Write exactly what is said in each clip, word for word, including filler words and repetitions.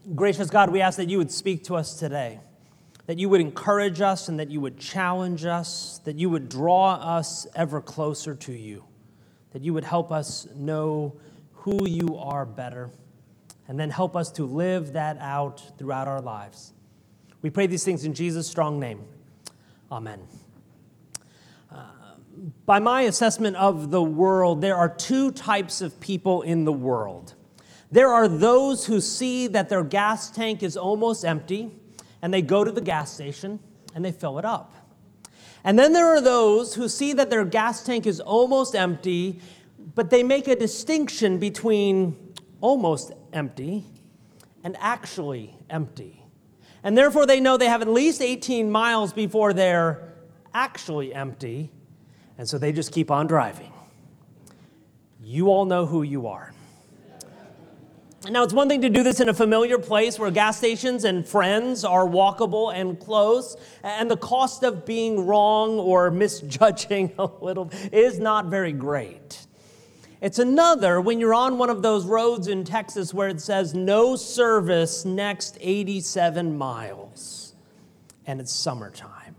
Gracious God, we ask that you would speak to us today, that you would encourage us and that you would challenge us, that you would draw us ever closer to you, that you would help us know who you are better, and then help us to live that out throughout our lives. We pray these things in Jesus' strong name. Amen. Uh, by my assessment of the world, there are two types of people in the world. There are those who see that their gas tank is almost empty, and they go to the gas station and they fill it up. And then there are those who see that their gas tank is almost empty, but they make a distinction between almost empty and actually empty. And therefore they know they have at least eighteen miles before they're actually empty, and so they just keep on driving. You all know who you are. Now, it's one thing to do this in a familiar place where gas stations and friends are walkable and close, and the cost of being wrong or misjudging a little is not very great. It's another when you're on one of those roads in Texas where it says no service next eighty-seven miles, and it's summertime.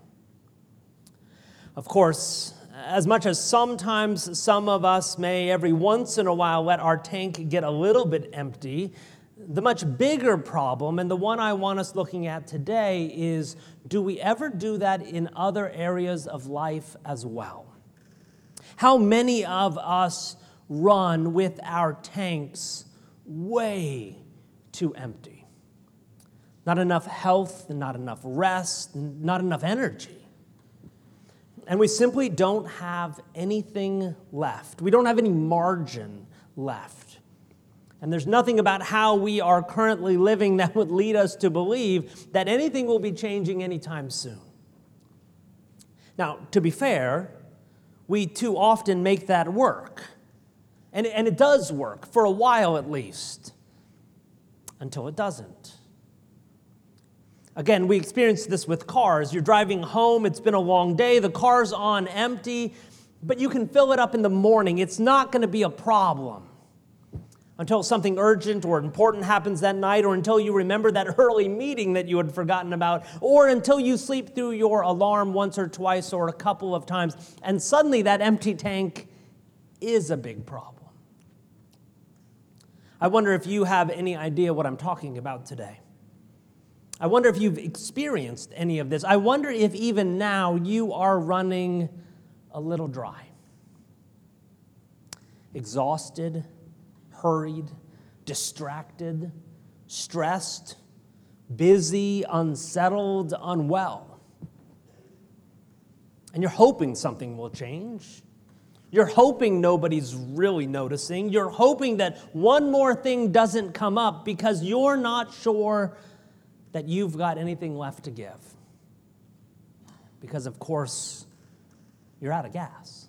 Of course, as much as sometimes some of us may every once in a while let our tank get a little bit empty, the much bigger problem, and the one I want us looking at today, is do we ever do that in other areas of life as well? How many of us run with our tanks way too empty? Not enough health, not enough rest, not enough energy. And we simply don't have anything left. We don't have any margin left. And there's nothing about how we are currently living that would lead us to believe that anything will be changing anytime soon. Now, to be fair, we too often make that work. And, and it does work, for a while at least, until it doesn't. Again, we experience this with cars. You're driving home, it's been a long day, the car's on empty, but you can fill it up in the morning. It's not going to be a problem until something urgent or important happens that night, or until you remember that early meeting that you had forgotten about, or until you sleep through your alarm once or twice or a couple of times, and suddenly that empty tank is a big problem. I wonder if you have any idea what I'm talking about today. I wonder if you've experienced any of this. I wonder if even now you are running a little dry. Exhausted, hurried, distracted, stressed, busy, unsettled, unwell. And you're hoping something will change. You're hoping nobody's really noticing. You're hoping that one more thing doesn't come up because you're not sure that you've got anything left to give. Because, of course, you're out of gas.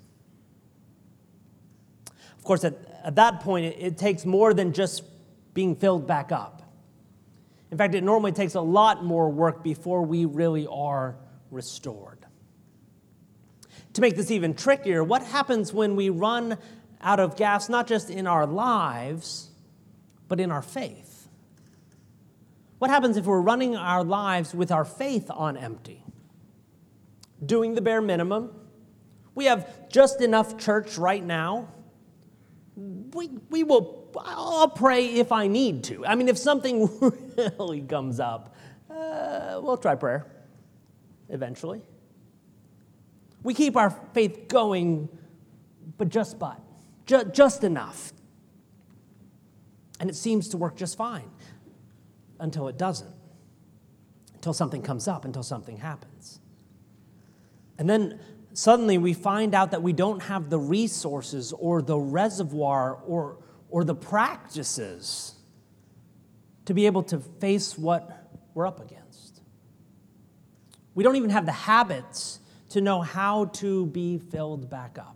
Of course, at, at that point, it, it takes more than just being filled back up. In fact, it normally takes a lot more work before we really are restored. To make this even trickier, what happens when we run out of gas, not just in our lives, but in our faith? What happens if we're running our lives with our faith on empty? Doing the bare minimum. We have just enough church right now. We, we will, I'll pray if I need to. I mean, if something really comes up, uh, we'll try prayer eventually. We keep our faith going, but just but, ju- just enough. And it seems to work just fine. Until it doesn't, until something comes up, until something happens. And then suddenly we find out that we don't have the resources or the reservoir or, or the practices to be able to face what we're up against. We don't even have the habits to know how to be filled back up.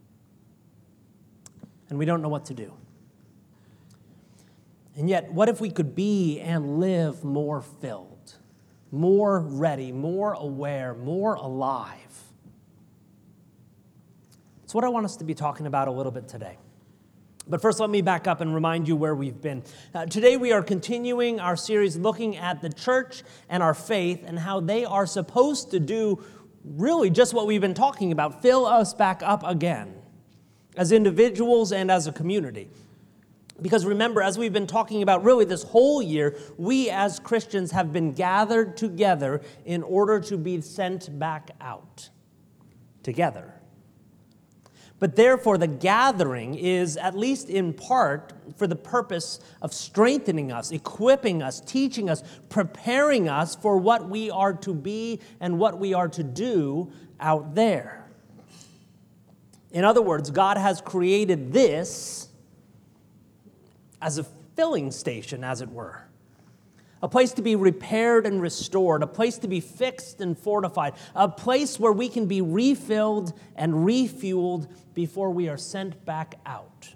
And we don't know what to do. And yet, what if we could be and live more filled, more ready, more aware, more alive? It's what I want us to be talking about a little bit today. But first, let me back up and remind you where we've been. Uh, today, we are continuing our series looking at the church and our faith and how they are supposed to do really just what we've been talking about, fill us back up again as individuals and as a community. Because remember, as we've been talking about really this whole year, we as Christians have been gathered together in order to be sent back out together. But therefore, the gathering is, at least in part, for the purpose of strengthening us, equipping us, teaching us, preparing us for what we are to be and what we are to do out there. In other words, God has created this as a filling station, as it were. A place to be repaired and restored, a place to be fixed and fortified, a place where we can be refilled and refueled before we are sent back out.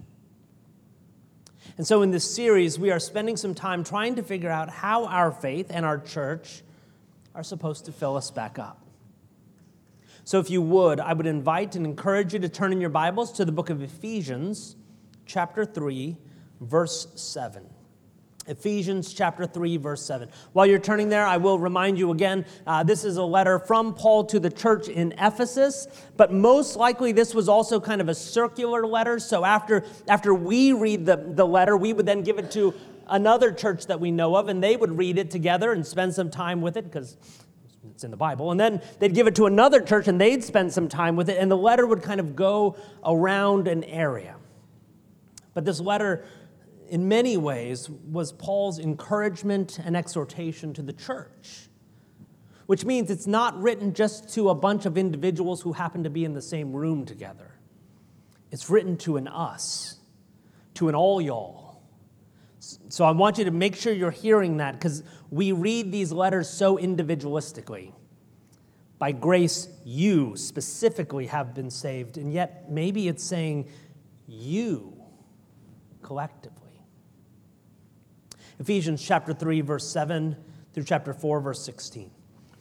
And so in this series, we are spending some time trying to figure out how our faith and our church are supposed to fill us back up. So if you would, I would invite and encourage you to turn in your Bibles to the book of Ephesians, chapter three, verse seven. Ephesians chapter three, verse seven. While you're turning there, I will remind you again, uh, this is a letter from Paul to the church in Ephesus, but most likely this was also kind of a circular letter. So after, after we read the, the letter, we would then give it to another church that we know of, and they would read it together and spend some time with it, because it's in the Bible. And then they'd give it to another church, and they'd spend some time with it, and the letter would kind of go around an area. But this letter, in many ways, was Paul's encouragement and exhortation to the church, which means it's not written just to a bunch of individuals who happen to be in the same room together. It's written to an us, to an all y'all. So I want you to make sure you're hearing that, because we read these letters so individualistically. By grace, you specifically have been saved, and yet maybe it's saying you collectively. Ephesians chapter three, verse seven through chapter four, verse sixteen.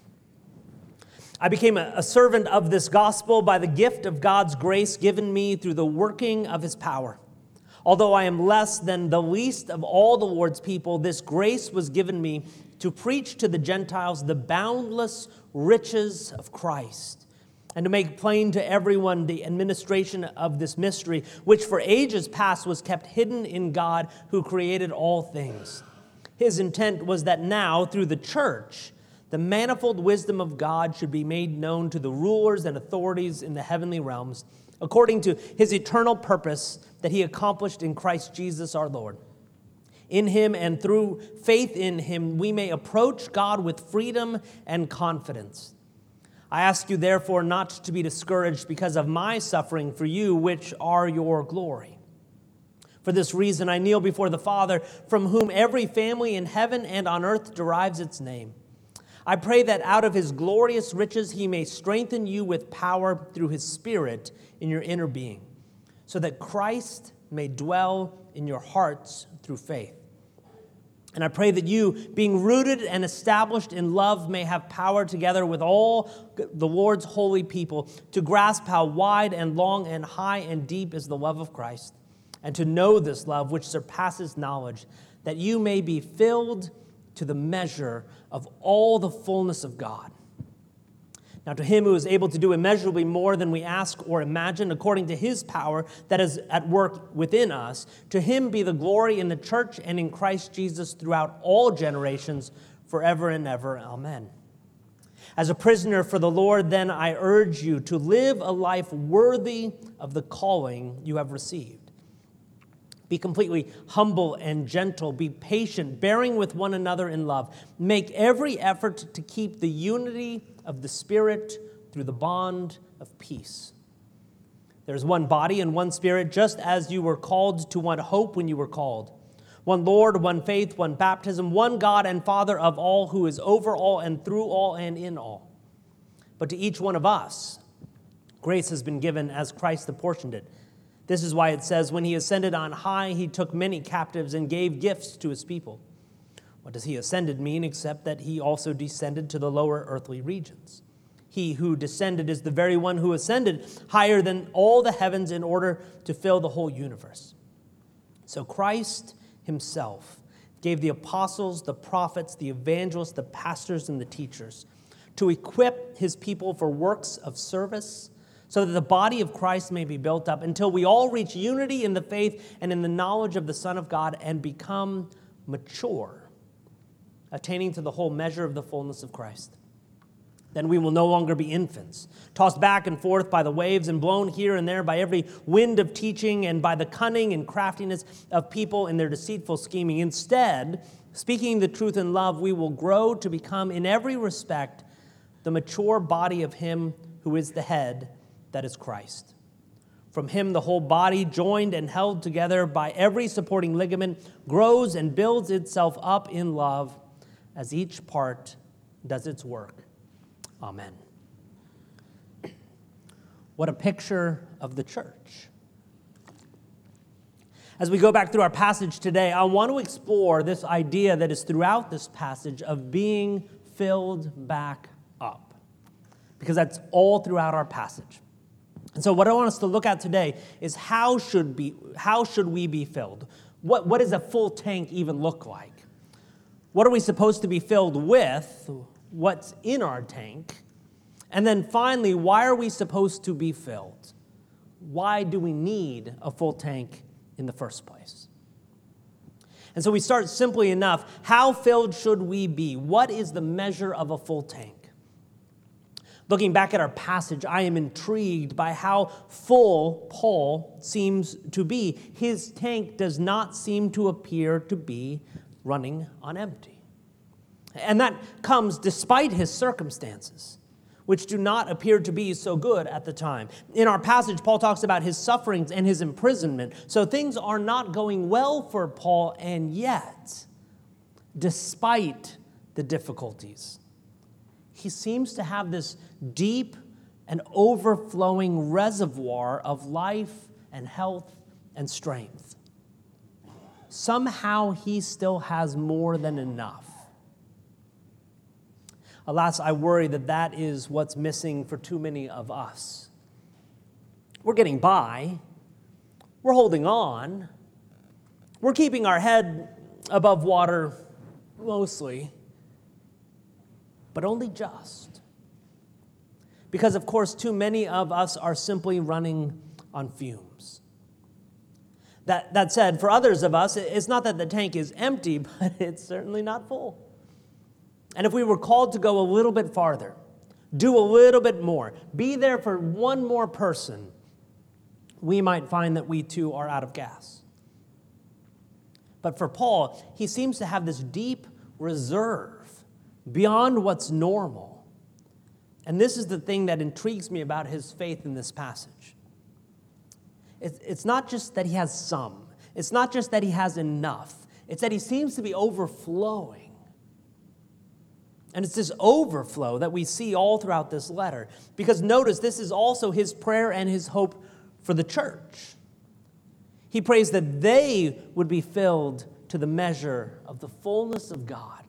I became a, a servant of this gospel by the gift of God's grace given me through the working of his power. Although I am less than the least of all the Lord's people, this grace was given me to preach to the Gentiles the boundless riches of Christ, and to make plain to everyone the administration of this mystery, which for ages past was kept hidden in God who created all things. His intent was that now, through the church, the manifold wisdom of God should be made known to the rulers and authorities in the heavenly realms, according to his eternal purpose that he accomplished in Christ Jesus our Lord. In him and through faith in him, we may approach God with freedom and confidence. I ask you, therefore, not to be discouraged because of my suffering for you, which are your glory. For this reason, I kneel before the Father, from whom every family in heaven and on earth derives its name. I pray that out of his glorious riches he may strengthen you with power through his Spirit in your inner being, so that Christ may dwell in your hearts through faith. And I pray that you, being rooted and established in love, may have power together with all the Lord's holy people to grasp how wide and long and high and deep is the love of Christ, and to know this love which surpasses knowledge, that you may be filled to the measure of all the fullness of God. Now to him who is able to do immeasurably more than we ask or imagine, according to his power that is at work within us, to him be the glory in the church and in Christ Jesus throughout all generations, forever and ever. Amen. As a prisoner for the Lord, then, I urge you to live a life worthy of the calling you have received. Be completely humble and gentle. Be patient, bearing with one another in love. Make every effort to keep the unity of the Spirit through the bond of peace. There's one body and one Spirit, just as you were called to one hope when you were called. One Lord, one faith, one baptism, one God and Father of all, who is over all and through all and in all. But to each one of us, grace has been given as Christ apportioned it. This is why it says, when he ascended on high, he took many captives and gave gifts to his people. What does he ascended mean except that he also descended to the lower earthly regions? He who descended is the very one who ascended higher than all the heavens in order to fill the whole universe. So Christ himself gave the apostles, the prophets, the evangelists, the pastors, and the teachers to equip his people for works of service so that the body of Christ may be built up until we all reach unity in the faith and in the knowledge of the Son of God and become mature, attaining to the whole measure of the fullness of Christ. Then we will no longer be infants, tossed back and forth by the waves and blown here and there by every wind of teaching and by the cunning and craftiness of people in their deceitful scheming. Instead, speaking the truth in love, we will grow to become in every respect the mature body of him who is the head, that is Christ. From him the whole body, joined and held together by every supporting ligament, grows and builds itself up in love as each part does its work. Amen. What a picture of the church. As we go back through our passage today, I want to explore this idea that is throughout this passage of being filled back up, because that's all throughout our passage. And so what I want us to look at today is how should be how should we be filled? What, what does a full tank even look like? What are we supposed to be filled with? What's in our tank? And then finally, why are we supposed to be filled? Why do we need a full tank in the first place? And so we start simply enough. How filled should we be? What is the measure of a full tank? Looking back at our passage, I am intrigued by how full Paul seems to be. His tank does not seem to appear to be running on empty. And that comes despite his circumstances, which do not appear to be so good at the time. In our passage, Paul talks about his sufferings and his imprisonment. So things are not going well for Paul, and yet, despite the difficulties, he seems to have this deep and overflowing reservoir of life and health and strength. Somehow he still has more than enough. Alas, I worry that that is what's missing for too many of us. We're getting by. We're holding on. We're keeping our head above water mostly, but only just. Because, of course, too many of us are simply running on fumes. That, that said, for others of us, it's not that the tank is empty, but it's certainly not full. And if we were called to go a little bit farther, do a little bit more, be there for one more person, we might find that we too are out of gas. But for Paul, he seems to have this deep reserve beyond what's normal. And this is the thing that intrigues me about his faith in this passage. It's not just that he has some. It's not just that he has enough. It's that he seems to be overflowing. And it's this overflow that we see all throughout this letter. Because notice, this is also his prayer and his hope for the church. He prays that they would be filled to the measure of the fullness of God.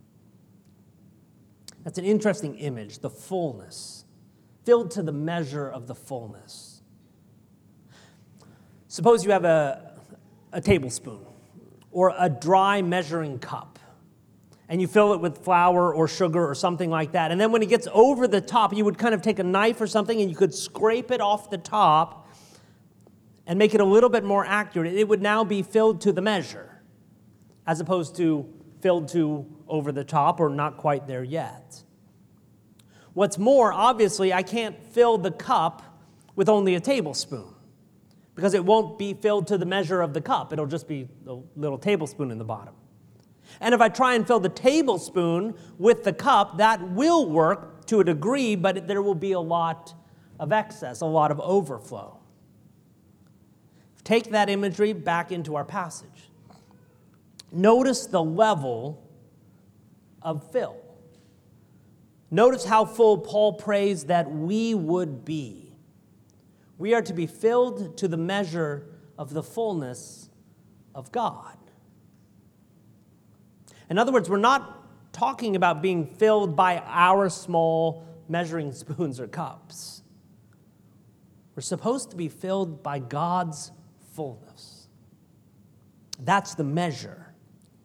That's an interesting image, the fullness. Filled to the measure of the fullness. Suppose you have a, a tablespoon or a dry measuring cup, and you fill it with flour or sugar or something like that. And then when it gets over the top, you would kind of take a knife or something and you could scrape it off the top and make it a little bit more accurate. It would now be filled to the measure, as opposed to filled to over the top or not quite there yet. What's more, obviously, I can't fill the cup with only a tablespoon, because it won't be filled to the measure of the cup. It'll just be a little tablespoon in the bottom. And if I try and fill the tablespoon with the cup, that will work to a degree, but there will be a lot of excess, a lot of overflow. Take that imagery back into our passage. Notice the level of fill. Notice how full Paul prays that we would be. We are to be filled to the measure of the fullness of God. In other words, we're not talking about being filled by our small measuring spoons or cups. We're supposed to be filled by God's fullness. That's the measure.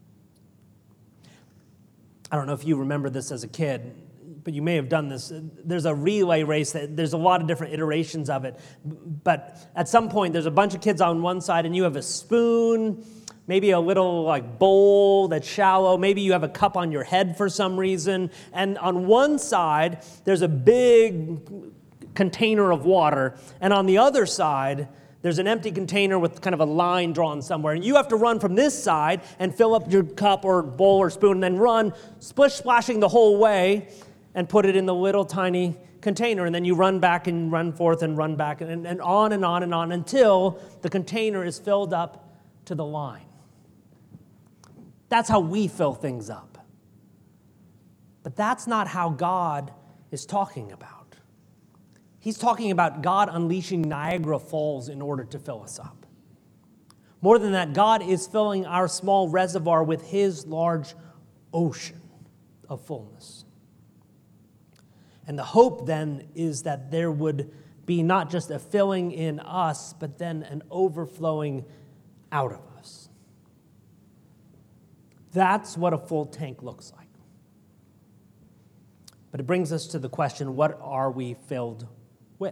I don't know if you remember this as a kid, but you may have done this. There's a relay race. That, there's a lot of different iterations of it. But at some point, there's a bunch of kids on one side, and you have a spoon, maybe a little like bowl that's shallow. Maybe you have a cup on your head for some reason. And on one side, there's a big container of water. And on the other side, there's an empty container with kind of a line drawn somewhere. And you have to run from this side and fill up your cup or bowl or spoon and then run, splish splashing the whole way and put it in the little tiny container. And then you run back and run forth and run back and, and on and on and on until the container is filled up to the line. That's how we fill things up. But that's not how God is talking about. He's talking about God unleashing Niagara Falls in order to fill us up. More than that, God is filling our small reservoir with his large ocean of fullness. And the hope then is that there would be not just a filling in us, but then an overflowing out of us. That's what a full tank looks like. But it brings us to the question, what are we filled with?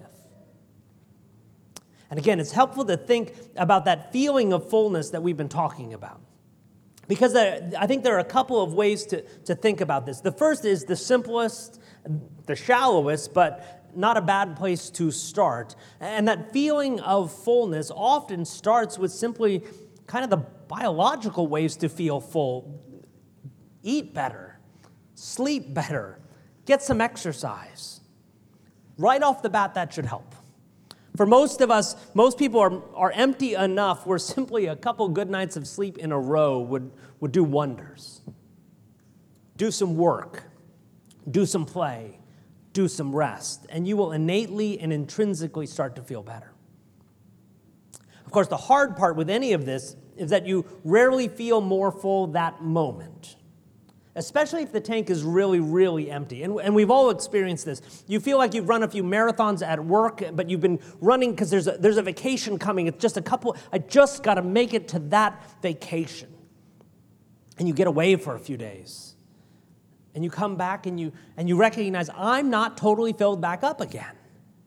And again, it's helpful to think about that feeling of fullness that we've been talking about. Because there, I think there are a couple of ways to, to think about this. The first is the simplest, the shallowest, but not a bad place to start. And that feeling of fullness often starts with simply kind of the biological ways to feel full. Eat better, sleep better, get some exercise. Right off the bat, that should help. For most of us, most people are, are empty enough where simply a couple good nights of sleep in a row would, would do wonders. Do some work, do some play, do some rest, and you will innately and intrinsically start to feel better. Of course, the hard part with any of this is that you rarely feel more full that moment. Especially if the tank is really, really empty. And, and we've all experienced this. You feel like you've run a few marathons at work, but you've been running because there's a, there's a vacation coming. It's just a couple, I just got to make it to that vacation. And you get away for a few days. And you come back and you, and you recognize, I'm not totally filled back up again.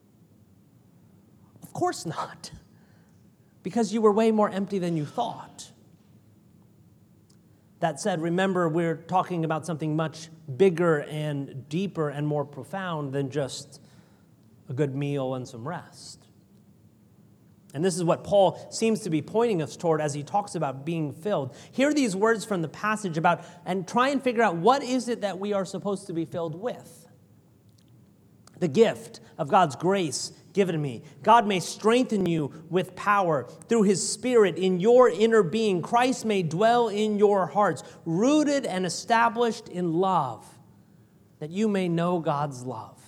Of course not. Because you were way more empty than you thought. That said, remember, we're talking about something much bigger and deeper and more profound than just a good meal and some rest. And this is what Paul seems to be pointing us toward as he talks about being filled. Hear these words from the passage about, and try and figure out what is it that we are supposed to be filled with. The gift of God's grace given to me. God may strengthen you with power through his Spirit in your inner being. Christ may dwell in your hearts, rooted and established in love, that you may know God's love.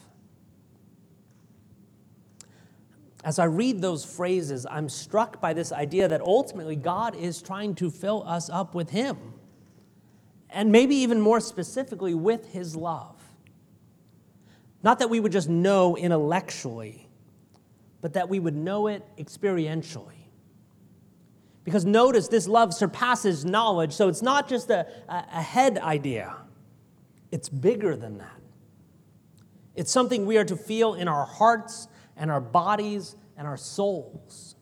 As I read those phrases, I'm struck by this idea that ultimately God is trying to fill us up with him, and maybe even more specifically with his love. Not that we would just know intellectually, but that we would know it experientially. Because notice, this love surpasses knowledge, so it's not just a, a head idea. It's bigger than that. It's something we are to feel in our hearts and our bodies and our souls.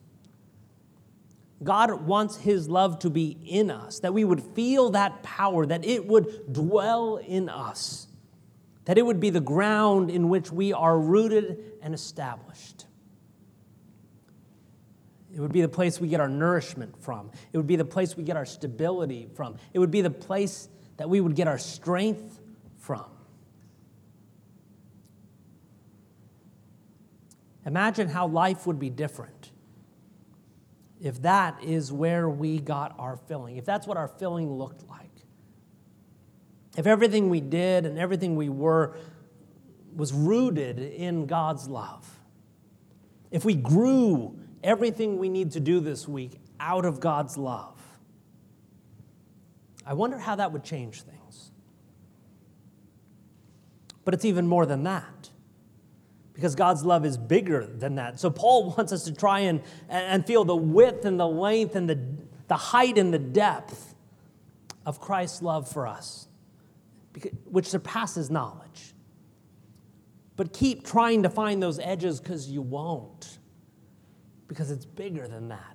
God wants his love to be in us, that we would feel that power, that it would dwell in us, that it would be the ground in which we are rooted and established. It would be the place we get our nourishment from. It would be the place we get our stability from. It would be the place that we would get our strength from. Imagine how life would be different if that is where we got our filling, if that's what our filling looked like. If everything we did and everything we were was rooted in God's love. If we grew everything we need to do this week out of God's love. I wonder how that would change things. But it's even more than that, because God's love is bigger than that. So Paul wants us to try and, and feel the width and the length and the, the height and the depth of Christ's love for us, which surpasses knowledge. But keep trying to find those edges because you won't, because it's bigger than that.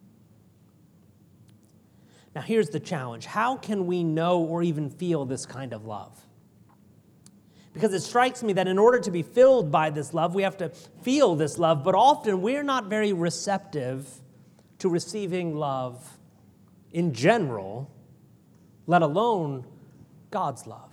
Now, here's the challenge. How can we know or even feel this kind of love? Because it strikes me that in order to be filled by this love, we have to feel this love, but often we're not very receptive to receiving love in general, let alone God's love.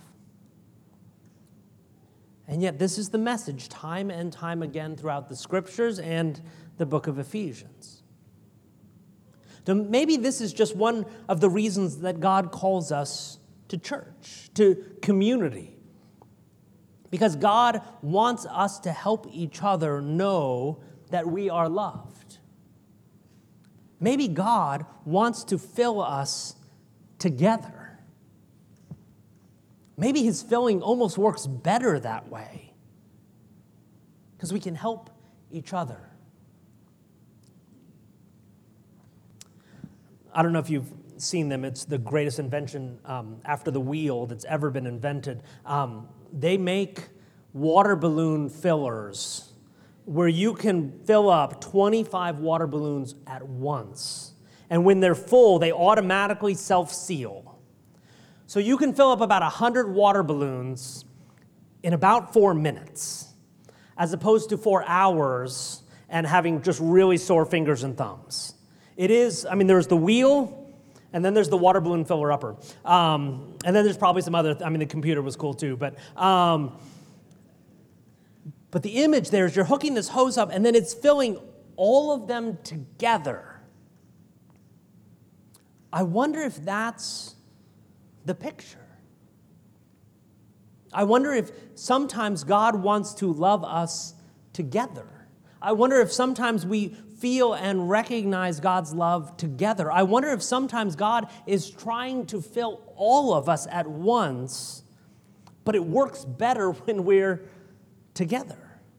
And yet this is the message time and time again throughout the scriptures and the book of Ephesians. So maybe this is just one of the reasons that God calls us to church, to community. Because God wants us to help each other know that we are loved. Maybe God wants to fill us together. Maybe his filling almost works better that way, because we can help each other. I don't know if you've seen them. It's the greatest invention um, after the wheel that's ever been invented. Um, they make water balloon fillers where you can fill up twenty-five water balloons at once. And when they're full, they automatically self-seal. So you can fill up about one hundred water balloons in about four minutes, as opposed to four hours and having just really sore fingers and thumbs. It is, I mean, there's the wheel, and then there's the water balloon filler upper. Um, and then there's probably some other, I mean, the computer was cool too, but um, but the image there is you're hooking this hose up, and then it's filling all of them together. I wonder if that's the picture. I wonder if sometimes God wants to love us together. I wonder if sometimes we feel and recognize God's love together. I wonder if sometimes God is trying to fill all of us at once, but it works better when we're together.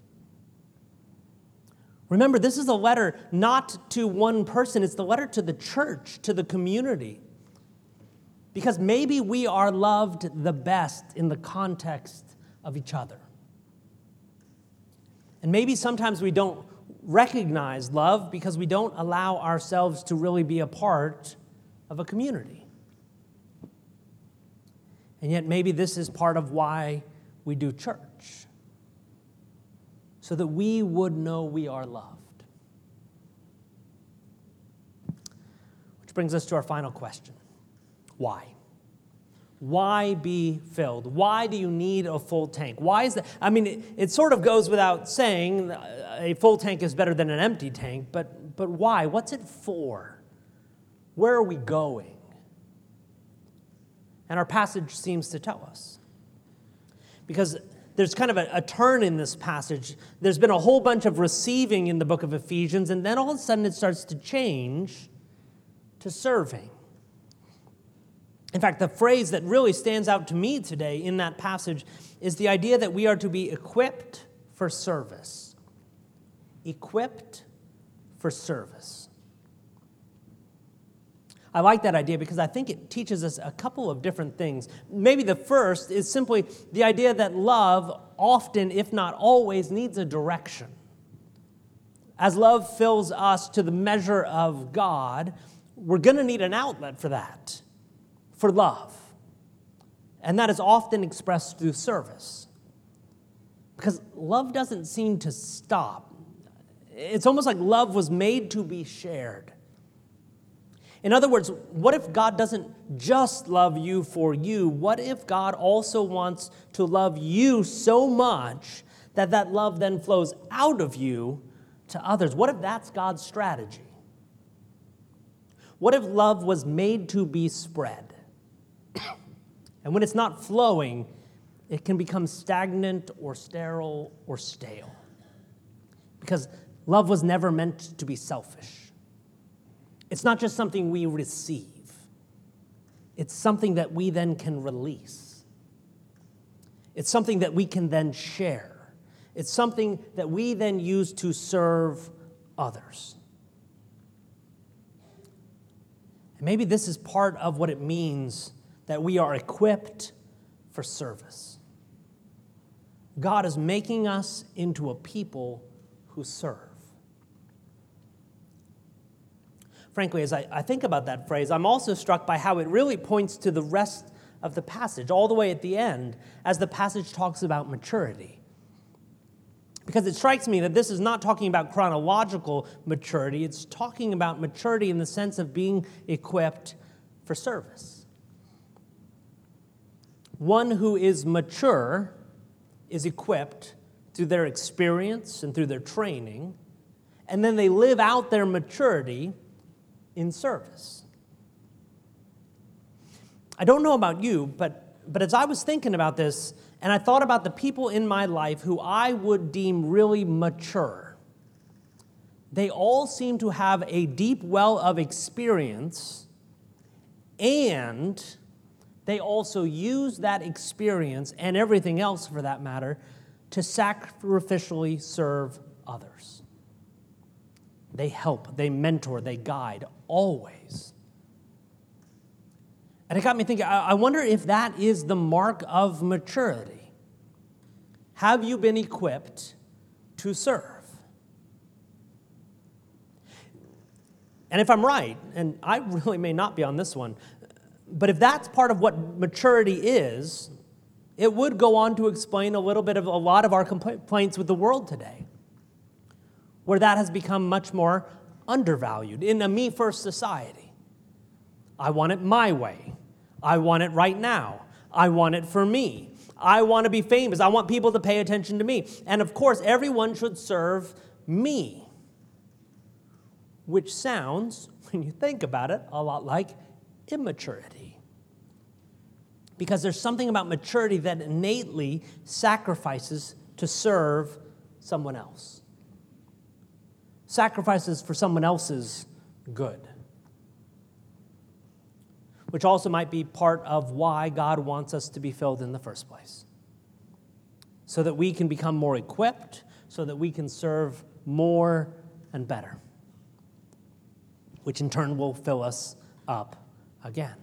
Remember, this is a letter not to one person, it's the letter to the church, to the community. Because maybe we are loved the best in the context of each other. And maybe sometimes we don't recognize love because we don't allow ourselves to really be a part of a community. And yet maybe this is part of why we do church, so that we would know we are loved. Which brings us to our final question. Why? Why be filled? Why do you need a full tank? Why is that? I mean, it, it sort of goes without saying a full tank is better than an empty tank, but, but why? What's it for? Where are we going? And our passage seems to tell us. Because there's kind of a, a turn in this passage. There's been a whole bunch of receiving in the book of Ephesians, and then all of a sudden it starts to change to serving. In fact, the phrase that really stands out to me today in that passage is the idea that we are to be equipped for service. Equipped for service. I like that idea because I think it teaches us a couple of different things. Maybe the first is simply the idea that love often, if not always, needs a direction. As love fills us to the measure of God, we're going to need an outlet for that, for love. And that is often expressed through service. Because love doesn't seem to stop. It's almost like love was made to be shared. In other words, what if God doesn't just love you for you? What if God also wants to love you so much that that love then flows out of you to others? What if that's God's strategy? What if love was made to be spread? And when it's not flowing, it can become stagnant or sterile or stale. Because love was never meant to be selfish. It's not just something we receive. It's something that we then can release. It's something that we can then share. It's something that we then use to serve others. And maybe this is part of what it means that we are equipped for service. God is making us into a people who serve. Frankly, as I, I think about that phrase, I'm also struck by how it really points to the rest of the passage, all the way at the end, as the passage talks about maturity. Because it strikes me that this is not talking about chronological maturity, it's talking about maturity in the sense of being equipped for service. One who is mature is equipped through their experience and through their training, and then they live out their maturity in service. I don't know about you, but, but as I was thinking about this, and I thought about the people in my life who I would deem really mature, they all seem to have a deep well of experience, and they also use that experience, and everything else for that matter, to sacrificially serve others. They help, they mentor, they guide, always. And it got me thinking, I wonder if that is the mark of maturity. Have you been equipped to serve? And if I'm right, and I really may not be on this one, but if that's part of what maturity is, it would go on to explain a little bit of a lot of our complaints with the world today, where that has become much more undervalued in a me-first society. I want it my way. I want it right now. I want it for me. I want to be famous. I want people to pay attention to me. And of course, everyone should serve me, which sounds, when you think about it, a lot like immaturity. Because there's something about maturity that innately sacrifices to serve someone else. Sacrifices for someone else's good. Which also might be part of why God wants us to be filled in the first place. So that we can become more equipped, so that we can serve more and better. Which in turn will fill us up again.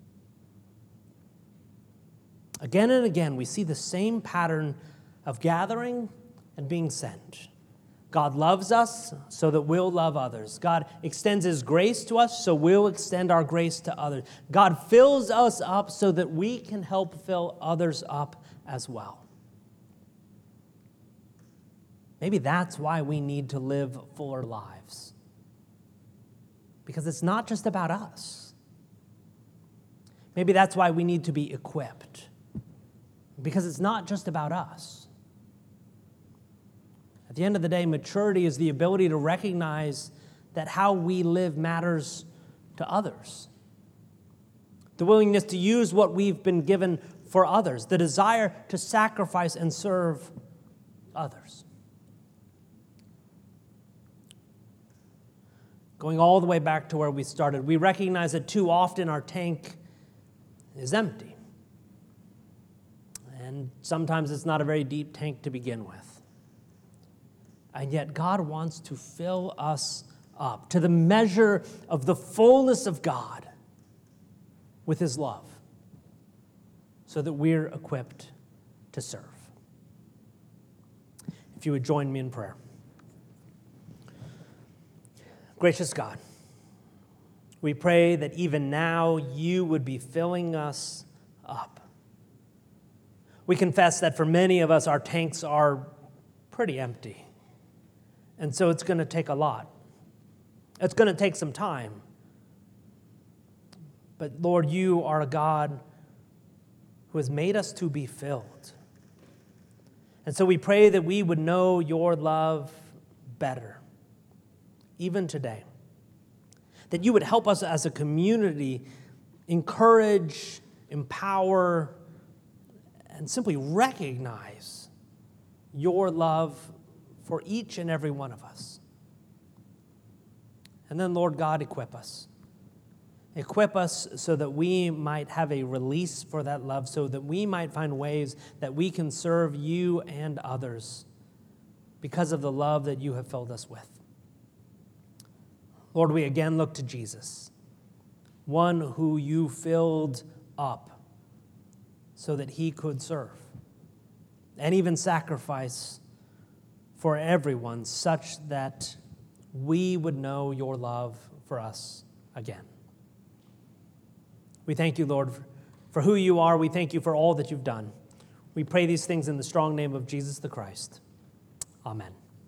Again and again, we see the same pattern of gathering and being sent. God loves us so that we'll love others. God extends his grace to us so we'll extend our grace to others. God fills us up so that we can help fill others up as well. Maybe that's why we need to live fuller lives. Because it's not just about us. Maybe that's why we need to be equipped. Because it's not just about us. At the end of the day, maturity is the ability to recognize that how we live matters to others. The willingness to use what we've been given for others. The desire to sacrifice and serve others. Going all the way back to where we started, we recognize that too often our tank is empty. And sometimes it's not a very deep tank to begin with. And yet God wants to fill us up to the measure of the fullness of God with his love so that we're equipped to serve. If you would join me in prayer. Gracious God, we pray that even now you would be filling us up. We confess that for many of us, our tanks are pretty empty. And so it's going to take a lot. It's going to take some time. But Lord, you are a God who has made us to be filled. And so we pray that we would know your love better, even today. That you would help us as a community encourage, empower, and simply recognize your love for each and every one of us. And then, Lord God, equip us. Equip us so that we might have a release for that love, so that we might find ways that we can serve you and others because of the love that you have filled us with. Lord, we again look to Jesus, one who you filled up so that he could serve and even sacrifice for everyone, such that we would know your love for us again. We thank you, Lord, for who you are. We thank you for all that you've done. We pray these things in the strong name of Jesus the Christ. Amen.